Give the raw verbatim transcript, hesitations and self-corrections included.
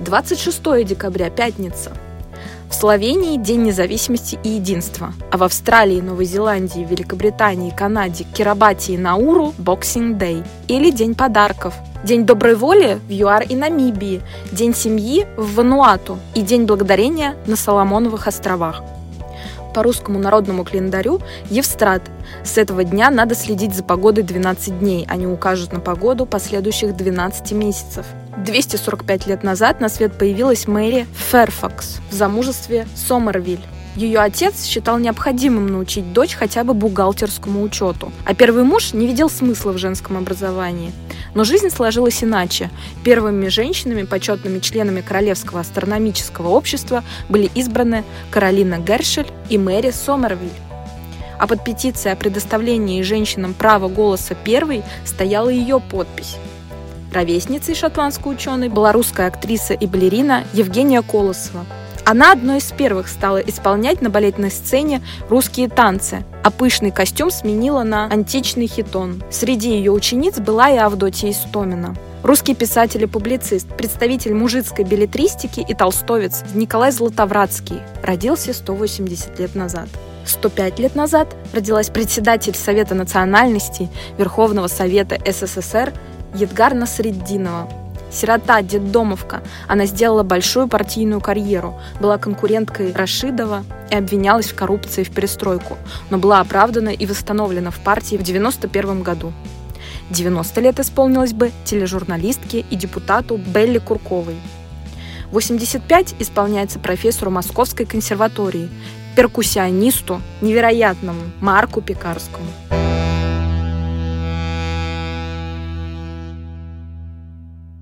двадцать шестое декабря, пятница. В Словении День независимости и единства, а в Австралии, Новой Зеландии, Великобритании, Канаде, Кирибати и Науру – Boxing Day или День подарков. День доброй воли в ЮАР и Намибии, День семьи в Вануату и День благодарения на Соломоновых островах. По русскому народному календарю Евстрат. С этого дня надо следить за погодой двенадцать дней, они укажут на погоду последующих двенадцати месяцев. двести сорок пять лет назад на свет появилась Мэри Фэрфакс в замужестве Сомервиль. Ее отец считал необходимым научить дочь хотя бы бухгалтерскому учету, а первый муж не видел смысла в женском образовании. Но жизнь сложилась иначе. Первыми женщинами, почетными членами Королевского астрономического общества, были избраны Каролина Гершель и Мэри Сомервиль. А под петицией о предоставлении женщинам права голоса первой стояла ее подпись. Ровесницей шотландской ученой была русская актриса и балерина Евгения Колосова. Она одной из первых стала исполнять на балетной сцене русские танцы, а пышный костюм сменила на античный хитон. Среди ее учениц была и Авдотья Истомина. Русский писатель и публицист, представитель мужицкой беллетристики и толстовец Николай Златовратский родился сто восемьдесят лет назад. сто пять лет назад родилась председатель Совета национальностей Верховного Совета СССР Едгар Насретдинова. Сирота, детдомовка, она сделала большую партийную карьеру, была конкуренткой Рашидова и обвинялась в коррупции в перестройку, но была оправдана и восстановлена в партии в девяносто первом году. девяносто лет исполнилось бы тележурналистке и депутату Белле Курковой. восемьдесят пять исполняется профессору Московской консерватории, перкуссионисту, невероятному Марку Пекарскому.